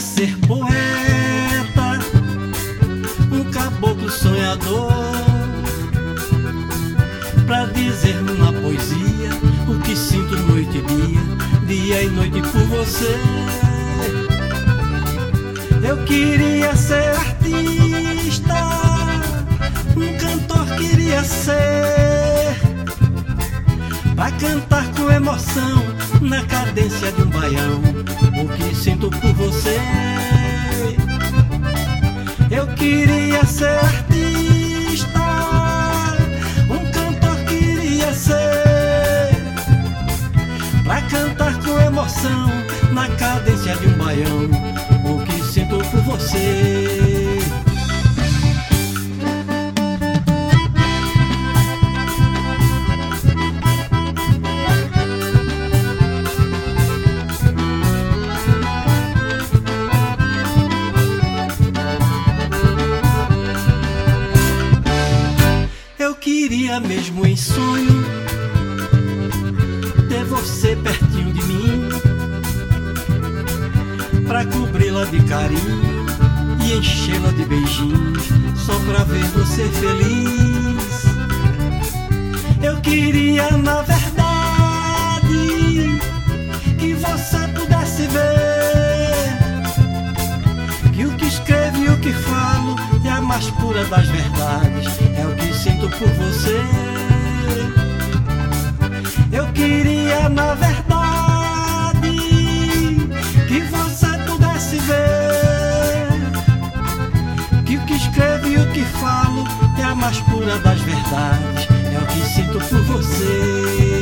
ser poeta, um caboclo sonhador, pra dizer numa poesia o que sinto noite e dia e noite por você. Eu queria ser artista, um cantor queria ser, pra cantar com emoção na cadência de um baião o que sinto por você. Eu queria ser artista, um cantor queria ser, pra cantar com emoção na cadência de um baião o que sinto por você. Eu queria mesmo em sonho ter você pertinho de mim, pra cobri-la de carinho e enchê-la de beijinhos, só pra ver você feliz. Eu queria, na verdade, que você pudesse ver que o que escrevo e o que falo é a mais pura das verdades, é o que sinto por você. Eu queria, na verdade, que você pudesse ver que o que escrevo e o que falo é a mais pura das verdades, é o que sinto por você.